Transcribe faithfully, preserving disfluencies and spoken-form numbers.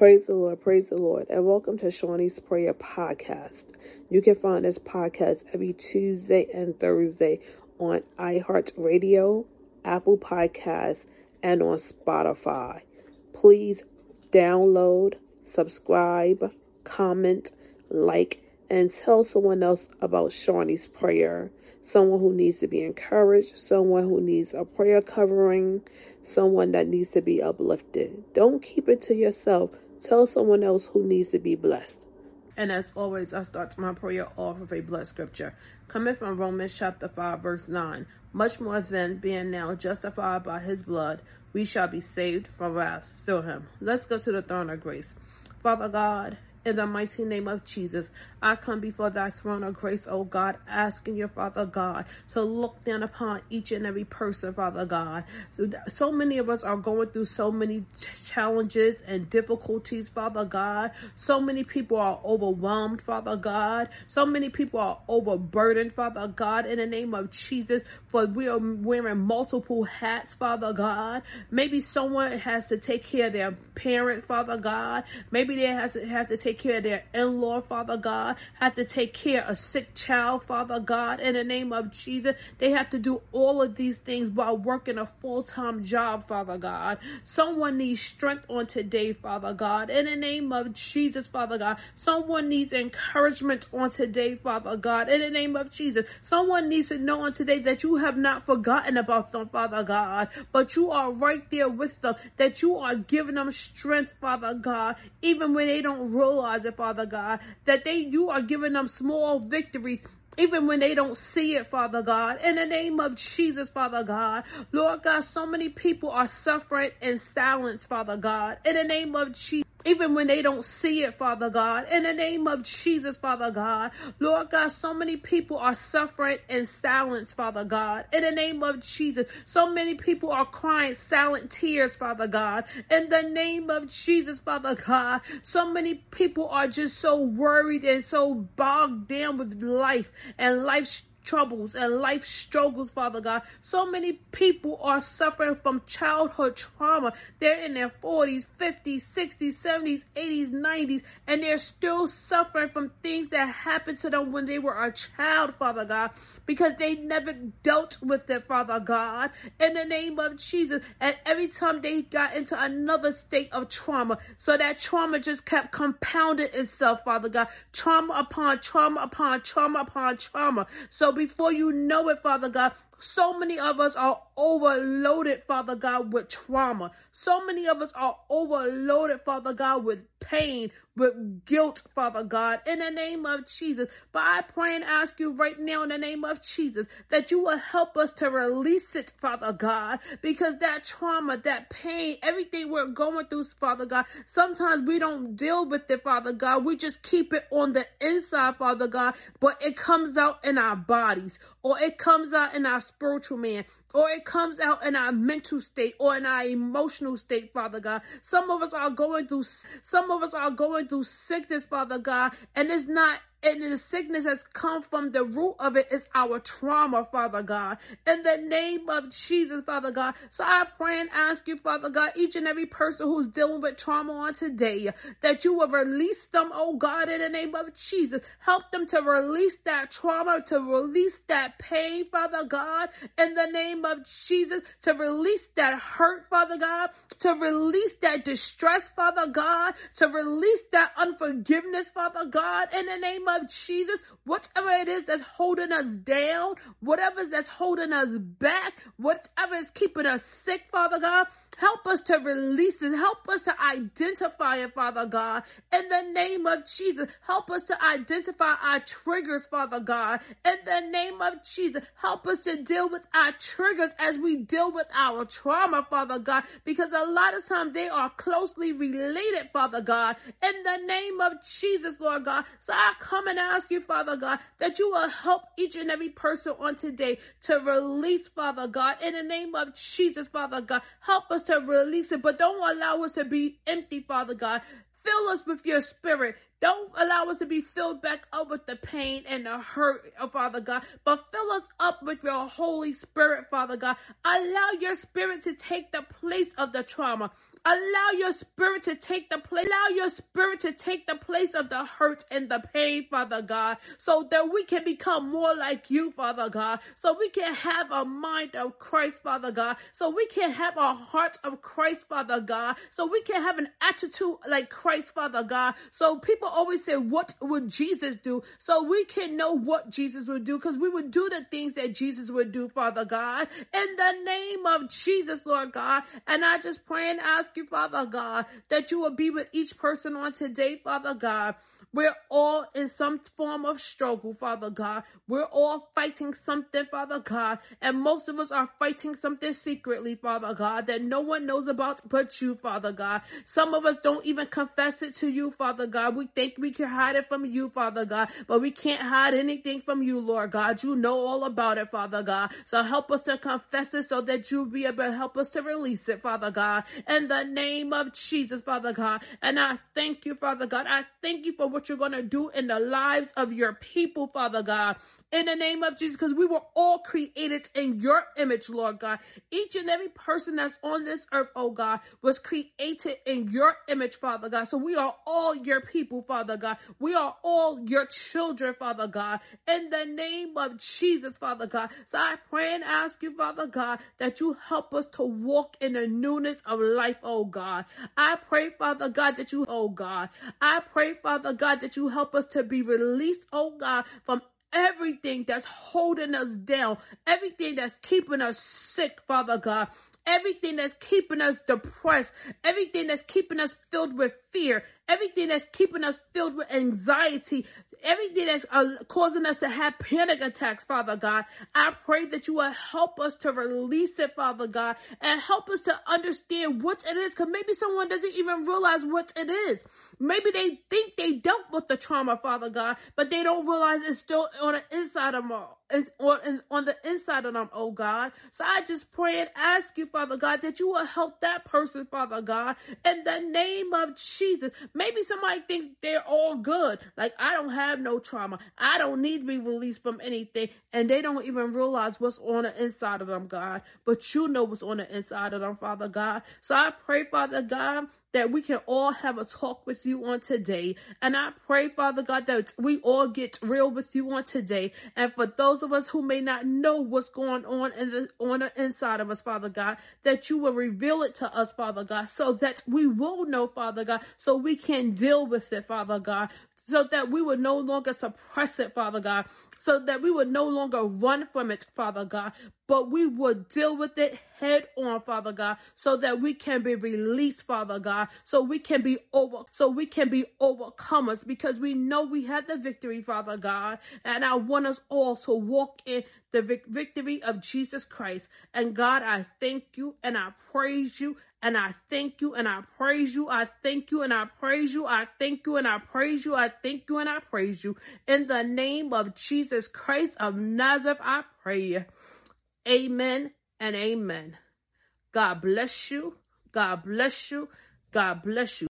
Praise the Lord, praise the Lord, and welcome to Shawnee's Prayer Podcast. You can find this podcast every Tuesday and Thursday on iHeartRadio, Apple Podcasts, and on Spotify. Please download, subscribe, comment, like, and tell someone else about Shawnee's Prayer. Someone who needs to be encouraged, someone who needs a prayer covering, someone that needs to be uplifted. Don't keep it to yourself. Tell someone else who needs to be blessed. And as always, I start my prayer off with a blessed scripture, coming from Romans chapter five, verse nine. Much more than being now justified by his blood, we shall be saved from wrath through him. Let's go to the throne of grace. Father God, in the mighty name of Jesus, I come before thy throne of grace, oh God, asking your Father God to look down upon each and every person, Father God. So, so many of us are going through so many challenges and difficulties, Father God. So many people are overwhelmed, Father God. So many people are overburdened, Father God, in the name of Jesus, for we are wearing multiple hats, Father God. Maybe someone has to take care of their parents, Father God. Maybe they have to have to take care of their in-law, Father God, have to take care of a sick child, Father God, in the name of Jesus. They have to do all of these things while working a full-time job, Father God. Someone needs strength on today, Father God, in the name of Jesus, Father God. Someone needs encouragement on today, Father God, in the name of Jesus. Someone needs to know on today that you have not forgotten about them, Father God, but you are right there with them, that you are giving them strength, Father God, even when they don't realize it, Father God, that they you are giving them small victories even when they don't see it, Father God. In the name of Jesus, Father God. Lord God, so many people are suffering in silence, Father God. In the name of Jesus. Even when they don't see it, Father God. In the name of Jesus, Father God. Lord God, so many people are suffering in silence, Father God. In the name of Jesus. So many people are crying silent tears, Father God. In the name of Jesus, Father God. So many people are just so worried and so bogged down with life and life's troubles and life struggles, Father God. So many people are suffering from childhood trauma. They're in their forties, fifties, sixties, seventies, eighties, nineties, and they're still suffering from things that happened to them when they were a child, Father God, because they never dealt with it, Father God, in the name of Jesus. And every time they got into another state of trauma, so that trauma just kept compounding itself, Father God, trauma upon trauma upon trauma upon trauma. So before you know it, Father God, so many of us are overloaded, Father God, with trauma. So many of us are overloaded, Father God, with pain, with guilt, Father God, in the name of Jesus. But I pray and ask you right now in the name of Jesus that you will help us to release it, Father God, because that trauma, that pain, everything we're going through, Father God, sometimes we don't deal with it, Father God. We just keep it on the inside, Father God, but it comes out in our bodies, or it comes out in our spiritual man, or it comes out in our mental state or in our emotional state, Father God. Some of us are going through, some of us are going through sickness, Father God, and it's not And the sickness has come from the root of it is our trauma, Father God. In the name of Jesus, Father God. So I pray and ask you, Father God, each and every person who's dealing with trauma on today, that you will release them, oh God, in the name of Jesus. Help them to release that trauma, to release that pain, Father God, in the name of Jesus, to release that hurt, Father God, to release that distress, Father God, to release that unforgiveness, Father God, in the name of Jesus. Whatever it is that's holding us down, whatever that's holding us back, whatever is keeping us sick, Father God, help us to release it. Help us to identify it, Father God, in the name of Jesus. Help us to identify our triggers, Father God, in the name of Jesus. Help us to deal with our triggers as we deal with our trauma, Father God, because a lot of times they are closely related, Father God, in the name of Jesus, Lord God. So I come and ask you, Father God, that you will help each and every person on today to release, Father God, in the name of Jesus, Father God. Help us to release it, but don't allow us to be empty, Father God. Fill us with your spirit. Don't allow us to be filled back up with the pain and the hurt, oh, Father God, but fill us up with your Holy Spirit, Father God. Allow your spirit to take the place of the trauma. Allow your spirit to take the place. Allow your spirit to take the place of the hurt and the pain, Father God, so that we can become more like you, Father God, so we can have a mind of Christ, Father God, so we can have a heart of Christ, Father God, so we can have an attitude like Christ, Father God. So people always say, what would Jesus do? So we can know what Jesus would do, because we would do the things that Jesus would do, Father God, in the name of Jesus, Lord God. And I just pray and ask you, Father God, that you will be with each person on today, Father God. We're all in some form of struggle, Father God. We're all fighting something, Father God. And most of us are fighting something secretly, Father God, that no one knows about but you, Father God. Some of us don't even confess it to you, Father God. We think we can hide it from you, Father God, but we can't hide anything from you, Lord God. You know all about it, Father God. So help us to confess it so that you'll be able to help us to release it, Father God, in the name of Jesus, Father God. And I thank you, Father God. I thank you for what you're going to do in the lives of your people, Father God, in the name of Jesus, because we were all created in your image, Lord God. Each and every person that's on this earth, oh God, was created in your image, Father God. So we are all your people, Father God. We are all your children, Father God, in the name of Jesus, Father God. So I pray and ask you, Father God, that you help us to walk in the newness of life, oh God. I pray, Father God, that you, oh God, I pray, Father God, that you help us to be released, oh God, from everything that's holding us down, everything that's keeping us sick, Father God, everything that's keeping us depressed, everything that's keeping us filled with fear, everything that's keeping us filled with anxiety, everything that's uh, causing us to have panic attacks, Father God. I pray that you will help us to release it, Father God, and help us to understand what it is, because maybe someone doesn't even realize what it is. Maybe they think they dealt with the trauma, Father God, but they don't realize it's still on the inside of them, on, on the inside of them, oh God. So I just pray and ask you, Father God, that you will help that person, Father God, in the name of Jesus. Maybe somebody thinks they're all good. Like, I don't have no trauma. I don't need to be released from anything. And they don't even realize what's on the inside of them, God. But you know what's on the inside of them, Father God. So I pray, Father God, that we can all have a talk with you on today. And I pray, Father God, that we all get real with you on today. And for those of us who may not know what's going on in the, on the inside of us, Father God, that you will reveal it to us, Father God, so that we will know, Father God, so we can deal with it, Father God, so that we would no longer suppress it, Father God, so that we would no longer run from it, Father God, but we would deal with it head on, Father God, so that we can be released, Father God, so we can be over, so we can be overcomers, because we know we have the victory, Father God. And I want us all to walk in the vic- victory of Jesus Christ. And God, I thank you and I praise you. And I thank you and I praise you. I thank you and I praise you. I thank you and I praise you. I thank you and I praise you. In the name of Jesus Christ of Nazareth, I pray. Amen and amen. God bless you. God bless you. God bless you.